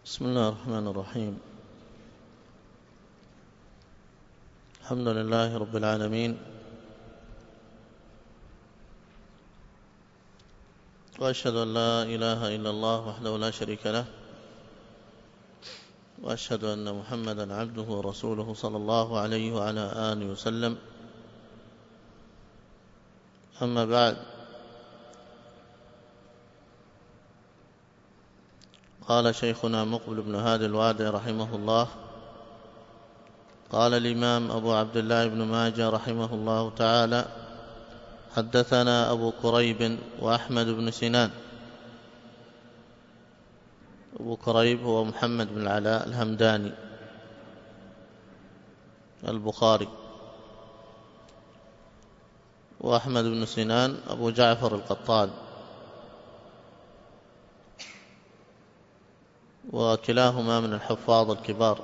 بسم الله الرحمن الرحيم. الحمد لله رب العالمين، وأشهد أن لا إله إلا الله وحده لا شريك له، وأشهد أن محمدا عبده ورسوله صلى الله عليه وعلى آله وسلم. أما بعد، قال شيخنا مقبل بن هادي الوادي رحمه الله: قال الإمام أبو عبد الله بن ماجه رحمه الله تعالى: حدثنا أبو كريب وأحمد بن سنان. أبو كريب هو محمد بن العلاء الهمداني البخاري، وأحمد بن سنان أبو جعفر القطان، وكلاهما من الحفاظ الكبار.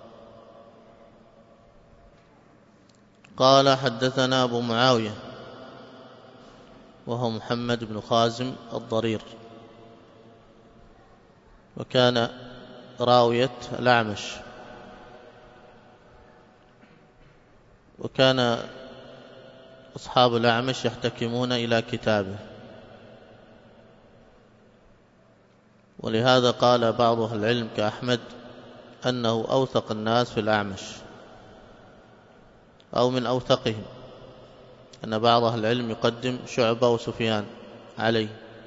قال: حدثنا أبو معاوية وهو محمد بن خازم الضرير، وكان راوية الأعمش، وكان أصحاب الأعمش يحتكمون إلى كتابه، ولهذا قال بعض أهل العلم كأحمد أنه أوثق الناس في الأعمش أو من أوثقهم، أن بعض أهل العلم يقدم شعبة وسفيان عليه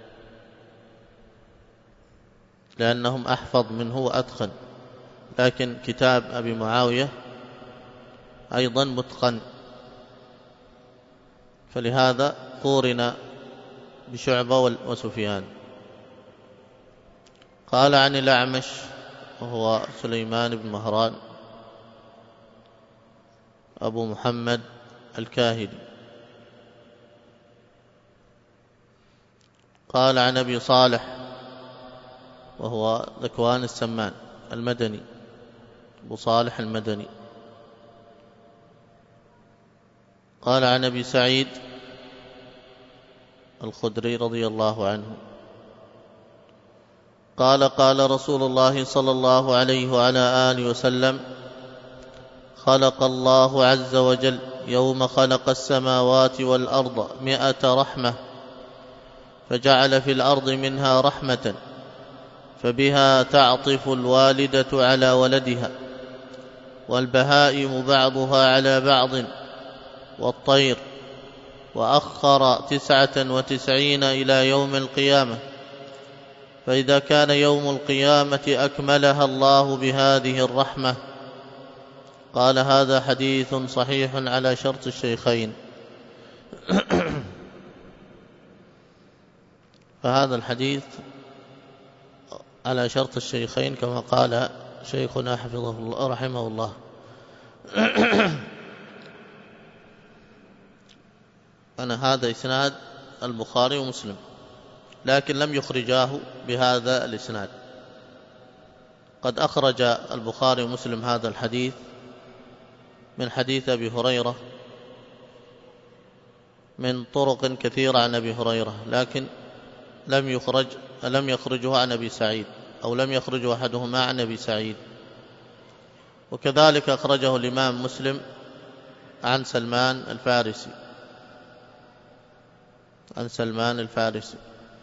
لأنهم أحفظ منه وأتقن، لكن كتاب أبي معاوية أيضا متقن، فلهذا قورن بشعبة وسفيان. قال عن الأعمش وهو سليمان بن مهران أبو محمد الكاهلي. قال عن أبي صالح وهو ذكوان السمان المدني، أبو صالح المدني. قال عن أبي سعيد الخدري رضي الله عنه قال: قال رسول الله صلى الله عليه وعلى آله وسلم: خلق الله عز وجل يوم خلق السماوات والأرض 100 رحمة، فجعل في الأرض منها رحمة، فبها تعطف الوالدة على ولدها، والبهائم بعضها على بعض، والطير، وأخر 99 إلى يوم القيامة، فإذا كان يوم القيامة أكملها الله بهذه الرحمة. قال: هذا حديث صحيح على شرط الشيخين. فهذا الحديث على شرط الشيخين كما قال شيخنا حفظه الله رحمه الله. هذا إسناد البخاري ومسلم، لكن لم يخرجاه بهذا الإسناد. قد أخرج البخاري ومسلم هذا الحديث من حديث أبي هريرة من طرق كثيرة عن أبي هريرة، لكن لم يخرجه عن أبي سعيد، أو لم يخرجه أحدهما عن أبي سعيد. وكذلك أخرجه الإمام مسلم عن سلمان الفارسي،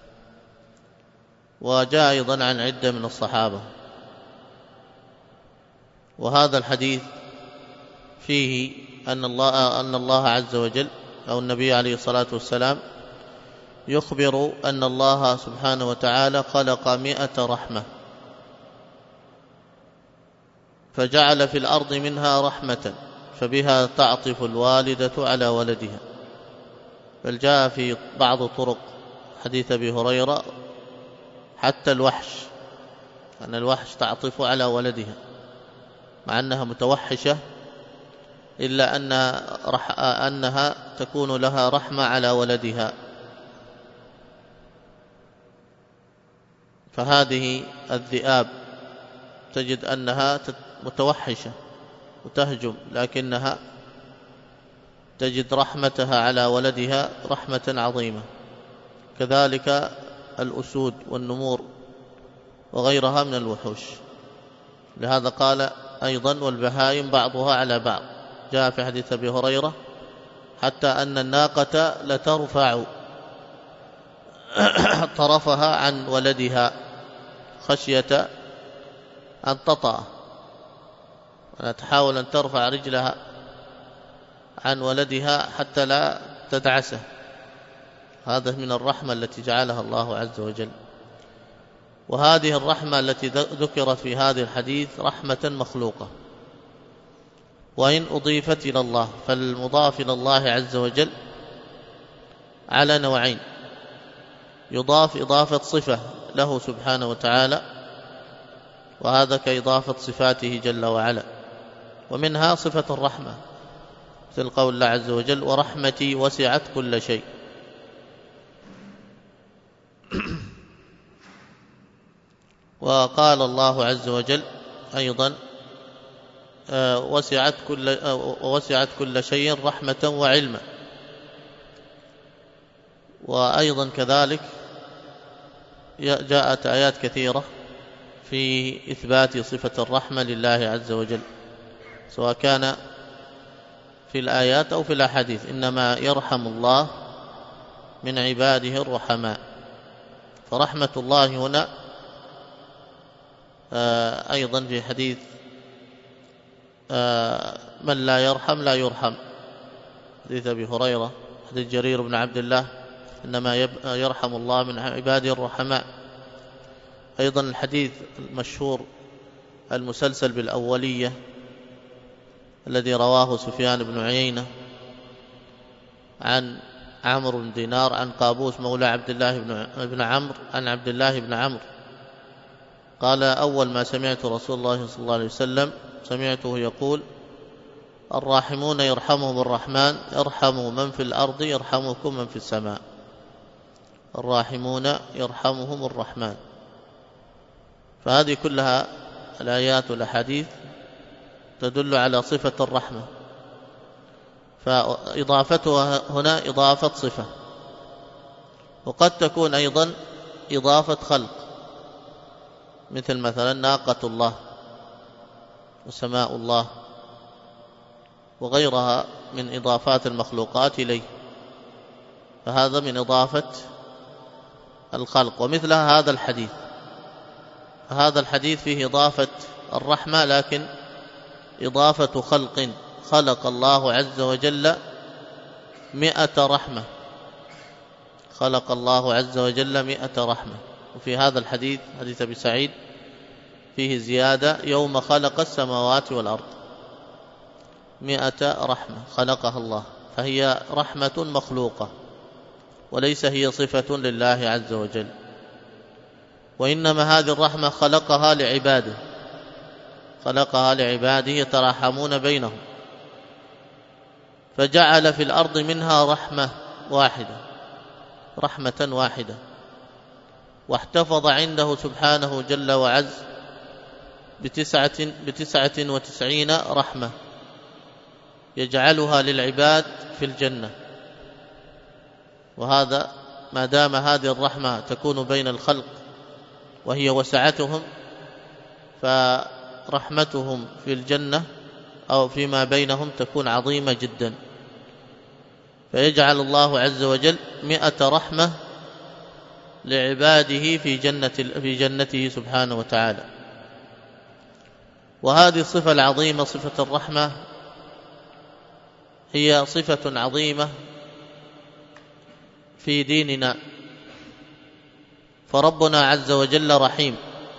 وجاء أيضا عن عدة من الصحابة. وهذا الحديث فيه أن الله عز وجل أو النبي عليه الصلاة والسلام يخبر أن الله سبحانه وتعالى خلق 100 رحمة، فجعل في الأرض منها رحمة، فبها تعطف الوالدة على ولدها. بل جاء في بعض طرق حديث أبي هريرة حتى الوحش، أن الوحش تعطف على ولدها مع أنها متوحشة، إلا أنها تكون لها رحمة على ولدها. فهذه الذئاب تجد أنها متوحشة وتهجم، لكنها تجد رحمتها على ولدها رحمة عظيمة. كذلك الأسود والنمور وغيرها من الوحوش. لهذا قال أيضا والبهائم بعضها على بعض. جاء في حديث أبي هريرة حتى أن الناقة لترفع طرفها عن ولدها خشية أن تطأ، تحاول أن ترفع رجلها عن ولدها حتى لا تدعسه. هذا من الرحمة التي جعلها الله عز وجل. وهذه الرحمة التي ذكرت في هذا الحديث رحمة مخلوقة، وإن أضيفت إلى الله فالمضاف إلى الله عز وجل على نوعين: يضاف إضافة صفة له سبحانه وتعالى، وهذا كإضافة صفاته جل وعلا، ومنها صفة الرحمة مثل قول الله عز وجل: ورحمتي وسعت كل شيء. وقال الله عز وجل أيضا: وسعت كل شيء رحمة وعلما. وأيضا كذلك جاءت آيات كثيرة في إثبات صفة الرحمة لله عز وجل، سواء كان في الآيات أو في الأحاديث: إنما يرحم الله من عباده الرحماء. فرحمة الله هنا أيضا في حديث: من لا يرحم لا يرحم، حديث أبي هريرة، حديث جرير بن عبد الله: إنما يرحم الله من عباده الرحماء. أيضا الحديث المشهور المسلسل بالأولية الذي رواه سفيان بن عيينة عن عمرو بن دينار عن قابوس مولى عبد الله بن عمرو عن عبد الله بن عمرو قال: أول ما سمعت رسول الله صلى الله عليه وسلم سمعته يقول: الراحمون يرحمهم الرحمن، ارحموا من في الأرض يرحمكم من في السماء. الراحمون يرحمهم الرحمن. فهذه كلها الآيات والأحاديث تدل على صفة الرحمة، فإضافتها هنا إضافة صفة، وقد تكون أيضا إضافة خلق، مثل مثلا ناقة الله وسماء الله وغيرها من إضافات المخلوقات إليه، فهذا من إضافة الخلق. ومثل هذا الحديث، فهذا الحديث فيه إضافة الرحمة، لكن إضافة خلق، خلق الله عز وجل 100 رحمة، خلق الله عز وجل 100 رحمة. وفي هذا الحديث حديث أبي سعيد فيه زيادة: يوم خلق السماوات والأرض 100 رحمة خلقها الله، فهي رحمة مخلوقة وليس هي صفة لله عز وجل، وإنما هذه الرحمة خلقها لعباده، خلقها لعباده يتراحمون بينهم، فجعل في الأرض منها رحمة واحدة، رحمة واحدة، واحتفظ عنده سبحانه جل وعز ب99 رحمة يجعلها للعباد في الجنة. وهذا ما دام هذه الرحمة تكون بين الخلق وهي وسعتهم، فرحمتهم في الجنة أو فيما بينهم تكون عظيمة جدا، فيجعل الله عز وجل 100 رحمة لعباده في جنته سبحانه وتعالى. وهذه الصفة العظيمة، صفة الرحمة، هي صفة عظيمة في ديننا، فربنا عز وجل رحيم،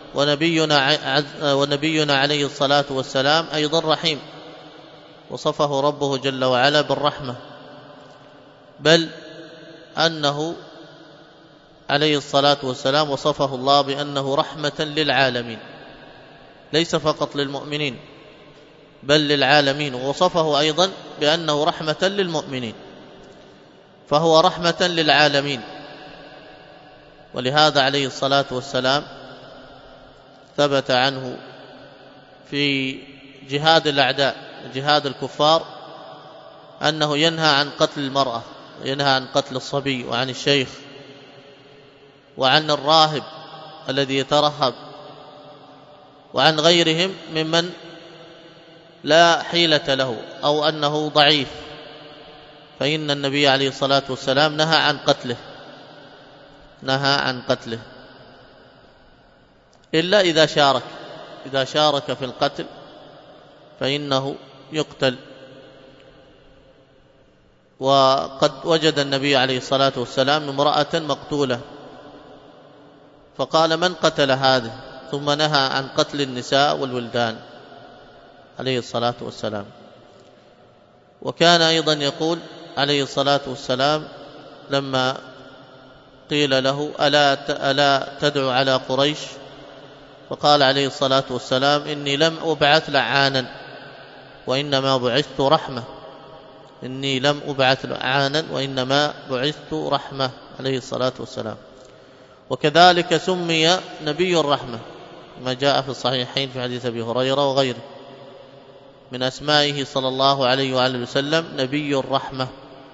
ونبينا عليه الصلاة والسلام أيضا رحيم، وصفه ربه جل وعلا بالرحمة، بل أنه عليه الصلاة والسلام وصفه الله بأنه رحمة للعالمين، ليس فقط للمؤمنين بل للعالمين، ووصفه أيضا بأنه رحمة للمؤمنين، فهو رحمة للعالمين. ولهذا عليه الصلاة والسلام ثبت عنه في جهاد الأعداء، جهاد الكفار، أنه ينهى عن قتل المرأة، ينهى عن قتل الصبي وعن الشيخ وعن الراهب الذي يترهب وعن غيرهم ممن لا حيلة له أو أنه ضعيف، فإن النبي عليه الصلاة والسلام نهى عن قتله إلا إذا شارك في القتل فإنه يقتل. وقد وجد النبي عليه الصلاة والسلام امرأة مقتولة فقال: من قتل هذه؟ ثم نهى عن قتل النساء والولدان عليه الصلاة والسلام. وكان أيضا يقول عليه الصلاة والسلام لما قيل له: ألا تدعو على قريش؟ فقال عليه الصلاة والسلام: إني لم أبعث لعانا وإنما بعثت رحمة. إني لم أبعث لعانا وإنما بعثت رحمة عليه الصلاة والسلام. وكذلك سمي نبي الرحمة ما جاء في الصحيحين في حديث أبي هريرة وغيره، من أسمائه صلى الله عليه وآله وسلم نبي الرحمة،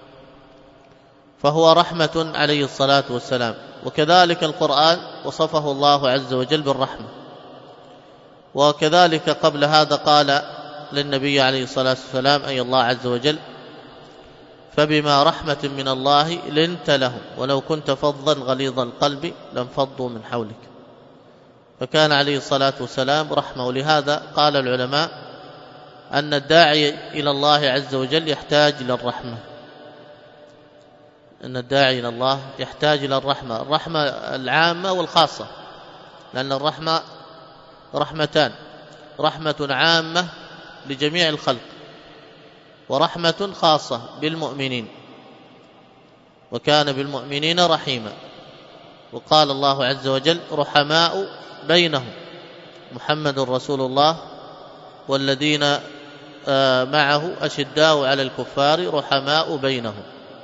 فهو رحمة عليه الصلاة والسلام. وكذلك القرآن وصفه الله عز وجل بالرحمة. وكذلك قبل هذا قال للنبي عليه الصلاة والسلام أي الله عز وجل: فبما رحمة من الله لنت لهم ولو كنت فظا غليظ القلب لانفضوا من حولك. فكان عليه الصلاة والسلام رحمة. ولهذا قال العلماء أن الداعي إلى الله عز وجل يحتاج إلى الرحمة، أن الداعي إلى الله يحتاج إلى الرحمة العامة والخاصة، لأن الرحمة رحمتان: رحمة عامة لجميع الخلق، ورحمة خاصة بالمؤمنين، وكان بالمؤمنين رحيما. وقال الله عز وجل: رحماء بينهم محمد رسول الله والذين معه أشداء على الكفار رحماء بينهم.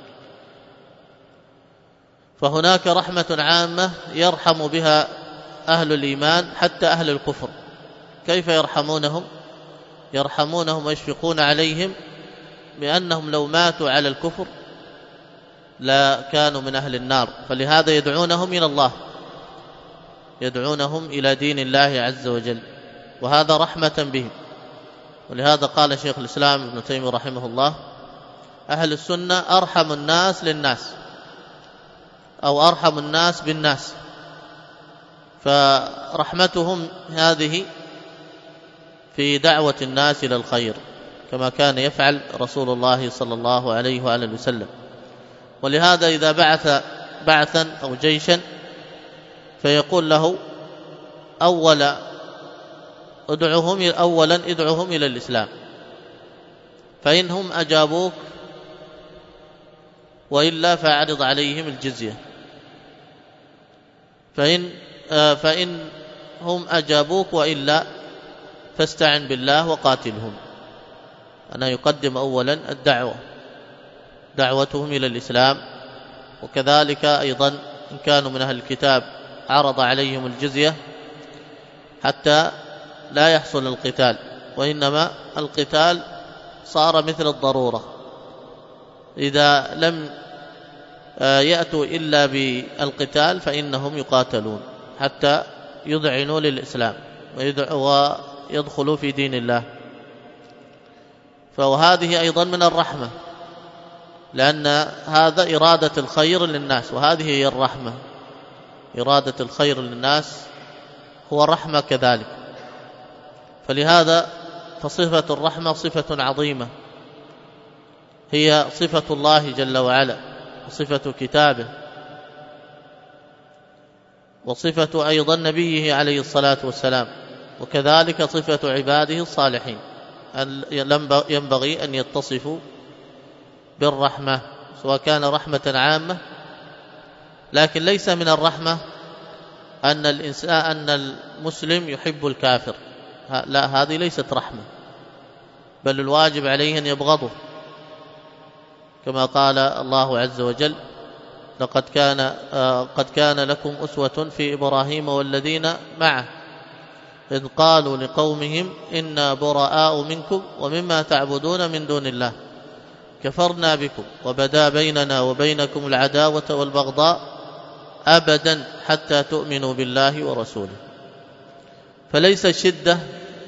فهناك رحمة عامة يرحم بها أهل الإيمان حتى أهل الكفر. كيف يرحمونهم ويشفقون عليهم بأنهم لو ماتوا على الكفر لا كانوا من أهل النار، فلهذا يدعونهم إلى الله، يدعونهم إلى دين الله عز وجل، وهذا رحمة بهم. ولهذا قال شيخ الإسلام ابن تيمية رحمه الله: أهل السنة أرحم الناس للناس، أو أرحم الناس بالناس، فرحمتهم هذه في دعوة الناس إلى الخير كما كان يفعل رسول الله صلى الله عليه وآله وسلم. ولهذا إذا بعث بعثا أو جيشا فيقول له: أولا ادعهم إلى الإسلام، فإنهم أجابوك وإلا فأعرض عليهم الجزية، فإن هم أجابوك وإلا فاستعن بالله وقاتلهم. أنا يقدم أولا دعوتهم إلى الإسلام. وكذلك أيضا إن كانوا من أهل الكتاب عرض عليهم الجزية حتى لا يحصل القتال، وإنما القتال صار مثل الضرورة، إذا لم يأتوا إلا بالقتال فإنهم يقاتلون حتى يذعنوا للإسلام ويدخلوا في دين الله. فهذه أيضا من الرحمة، لأن هذا إرادة الخير للناس، وهذه هي الرحمة. إرادة الخير للناس هو الرحمة كذلك. فلهذا فصفة الرحمة صفة عظيمة، هي صفة الله جل وعلا، وصفة كتابه، وصفة أيضا نبيه عليه الصلاة والسلام، وكذلك صفة عباده الصالحين ينبغي أن يتصفوا بالرحمة، سواء كان رحمة عامة. لكن ليس من الرحمة أن المسلم يحب الكافر، لا، هذه ليست رحمة، بل الواجب عليه أن يبغضه، كما قال الله عز وجل: قد كان لكم أسوة في إبراهيم والذين معه إذ قالوا لقومهم إنا براء منكم ومما تعبدون من دون الله كفرنا بكم وبدا بيننا وبينكم العداوة والبغضاء أبدا حتى تؤمنوا بالله ورسوله. فليس الشدة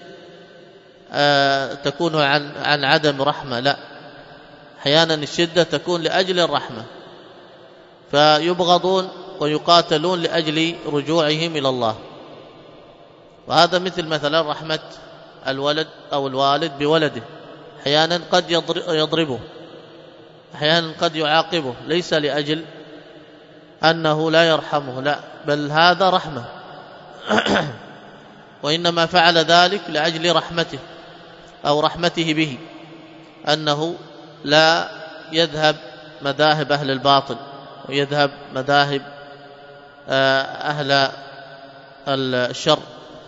تكون عن عدم رحمة، لا، أحيانا الشدة تكون لأجل الرحمة، فيبغضون ويقاتلون لأجل رجوعهم إلى الله. وهذا مثلا رحمة الولد أو الوالد بولده، أحيانا قد يضربه، أحيانا قد يعاقبه، ليس لأجل أنه لا يرحمه، لا، بل هذا رحمة وإنما فعل ذلك لأجل رحمته أو رحمته به، أنه لا يذهب مذاهب أهل الباطل ويذهب مذاهب أهل الشر.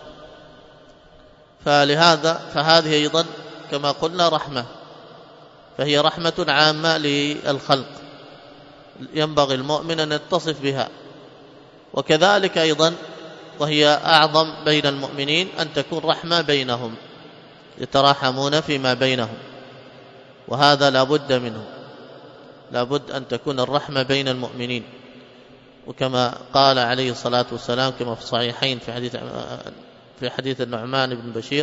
فهذه أيضا كما قلنا رحمة، فهي رحمة عامة للخلق، ينبغي المؤمن أن يتصف بها. وكذلك أيضا وهي أعظم بين المؤمنين أن تكون رحمة بينهم، يتراحمون فيما بينهم، وهذا لا بد منه، لا بد أن تكون الرحمة بين المؤمنين. وكما قال عليه الصلاة والسلام كما في الصحيحين في حديث النعمان بن بشير،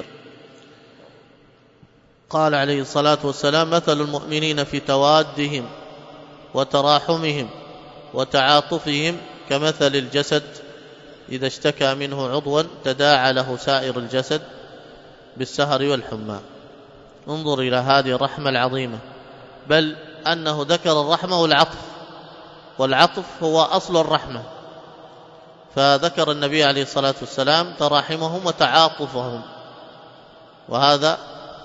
قال عليه الصلاة والسلام: مثل المؤمنين في توادهم وتراحمهم وتعاطفهم كمثل الجسد إذا اشتكى منه عضوا تداعى له سائر الجسد بالسهر والحمى. انظر إلى هذه الرحمة العظيمة، بل أنه ذكر الرحمة والعطف هو أصل الرحمة، فذكر النبي عليه الصلاة والسلام تراحمهم وتعاطفهم، وهذا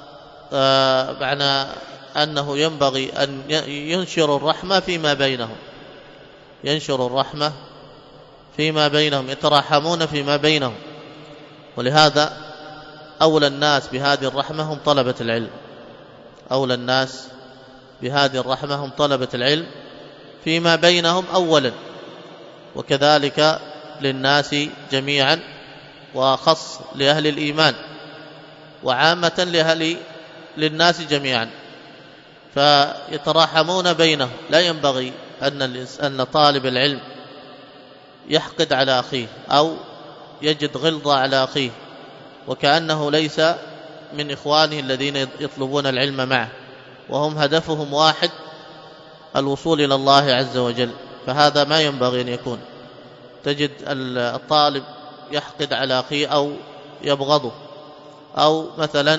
معنى أنه ينبغي أن ينشر الرحمة فيما بينهم، ينشر الرحمة فيما بينهم، يتراحمون فيما بينهم. ولهذا أولى الناس بهذه الرحمة هم طلبة العلم، أولى الناس بهذه الرحمة هم طلبة العلم فيما بينهم أولا، وكذلك للناس جميعا، وخص لأهل الإيمان، وعامة للناس جميعا، فيتراحمون بينهم. لا ينبغي أن طالب العلم يحقد على أخيه أو يجد غلظة على أخيه وكأنه ليس من إخوانه الذين يطلبون العلم معه، وهم هدفهم واحد، الوصول إلى الله عز وجل. فهذا ما ينبغي أن يكون. تجد الطالب يحقد على أخيه أو يبغضه، أو مثلا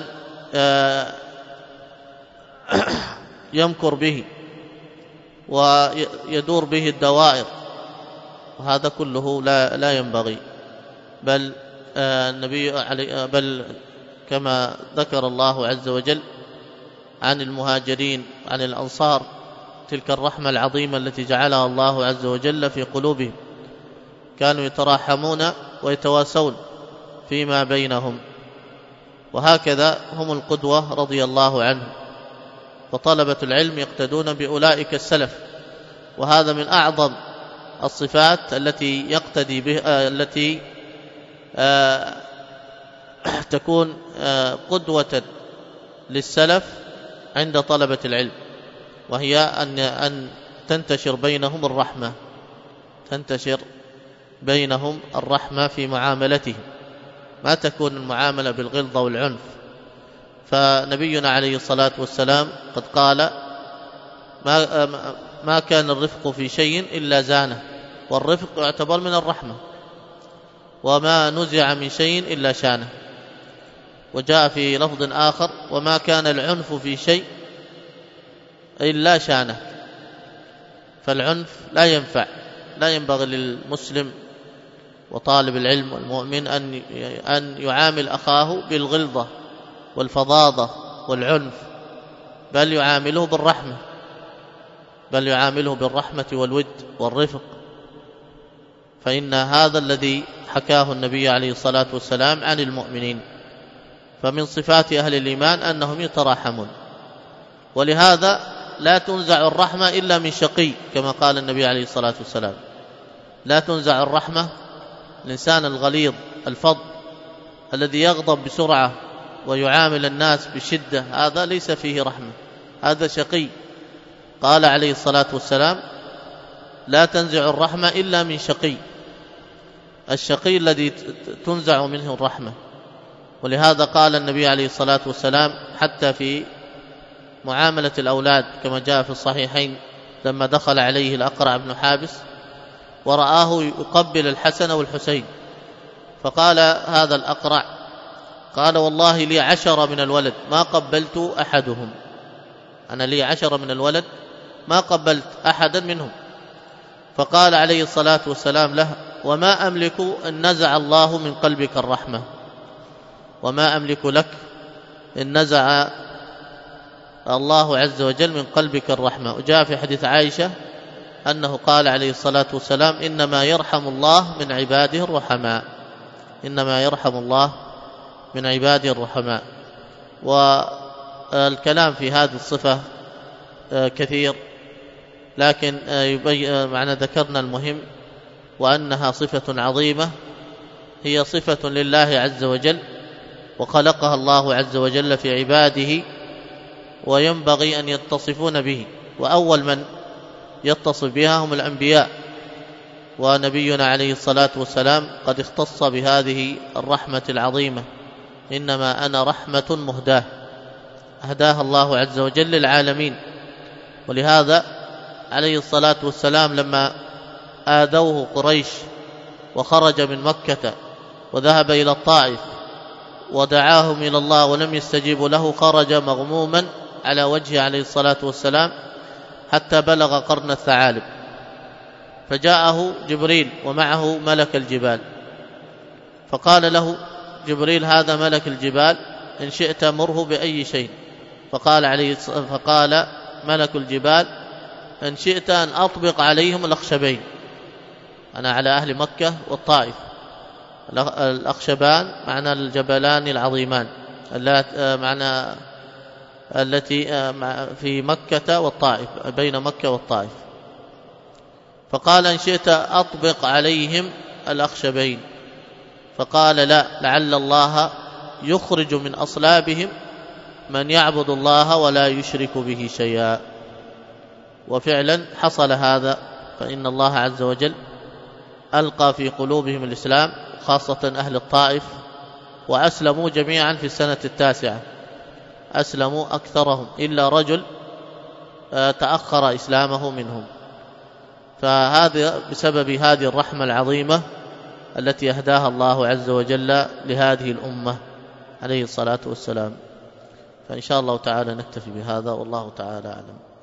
يمكر به ويدور به الدوائر، وهذا كله لا ينبغي. بل بل كما ذكر الله عز وجل عن المهاجرين عن الأنصار تلك الرحمة العظيمة التي جعلها الله عز وجل في قلوبهم، كانوا يتراحمون ويتواسون فيما بينهم، وهكذا هم القدوة رضي الله عنهم. وطلبة العلم يقتدون بأولئك السلف، وهذا من أعظم الصفات التي يقتدي بها، التي تكون قدوة للسلف عند طلبة العلم، وهي أن تنتشر بينهم الرحمة، تنتشر بينهم الرحمة في معاملتهم، ما تكون المعاملة بالغلظة والعنف. فنبينا عليه الصلاة والسلام قد قال: ما كان الرفق في شيء إلا زانه، والرفق يعتبر من الرحمة، وما نزع من شيء إلا شانه. وجاء في لفظ آخر: وما كان العنف في شيء إلا شانه. فالعنف لا ينفع، لا ينبغي للمسلم وطالب العلم والمؤمن أن يعامل أخاه بالغلظة والفظاظة والعنف، بل يعامله بالرحمة، بل يعامله بالرحمة والود والرفق. فإن هذا الذي حكاه النبي عليه الصلاة والسلام عن المؤمنين. فمن صفات أهل الإيمان أنهم يتراحمون، ولهذا لا تنزع الرحمة إلا من شقي، كما قال النبي عليه الصلاة والسلام: لا تنزع الرحمة. الإنسان الغليظ الفظ الذي يغضب بسرعة ويعامل الناس بشدة، هذا ليس فيه رحمة، هذا شقي. قال عليه الصلاة والسلام: لا تنزع الرحمة إلا من شقي. الشقي الذي تنزع منه الرحمة، ولهذا قال النبي عليه الصلاة والسلام حتى في معاملة الأولاد كما جاء في الصحيحين لما دخل عليه الأقرع بن حابس ورآه يقبل الحسن والحسين، فقال هذا الأقرع قال والله لي 10 من الولد ما قبلت أحدهم، أنا لي 10 من الولد ما قبلت أحدا منهم. فقال عليه الصلاة والسلام له وما أملك أن نزع الله من قلبك الرحمة، وما أملك لك إن نزع الله عز وجل من قلبك الرحمة. وجاء في حديث عائشة أنه قال عليه الصلاة والسلام إنما يرحم الله من عباده الرحماء، إنما يرحم الله من عباده الرحماء. والكلام في هذه الصفة كثير، لكن معنى ذكرنا المهم وأنها صفة عظيمة، هي صفة لله عز وجل وخلقها الله عز وجل في عباده وينبغي أن يتصفون به، وأول من يتصف بها هم الأنبياء، ونبينا عليه الصلاة والسلام قد اختص بهذه الرحمة العظيمة، إنما أنا رحمة مهداة أهداها الله عز وجل للعالمين. ولهذا عليه الصلاة والسلام لما آذوه قريش وخرج من مكة وذهب إلى الطائف ودعاهم إلى الله ولم يستجيبوا له، خرج مغموما على وجهه عليه الصلاة والسلام حتى بلغ قرن الثعالب، فجاءه جبريل ومعه ملك الجبال، فقال له جبريل هذا ملك الجبال إن شئت مره بأي شيء، فقال ملك الجبال إن شئت أن أطبق عليهم الأخشبين، أنا على أهل مكة والطائف. الأخشبان معنى الجبلان العظيمان معنى التي في مكة والطائف، بين مكة والطائف. فقال إن شئت أطبق عليهم الأخشبين، فقال لا، لعل الله يخرج من أصلابهم من يعبد الله ولا يشرك به شيئا. وفعلا حصل هذا، فإن الله عز وجل ألقى في قلوبهم الإسلام، خاصة أهل الطائف، وأسلموا جميعا في السنة 9، أسلموا أكثرهم إلا رجل تأخر إسلامه منهم. فهذا بسبب هذه الرحمة العظيمة التي أهداها الله عز وجل لهذه الأمة عليه الصلاة والسلام. فإن شاء الله تعالى نكتفي بهذا، والله تعالى أعلم.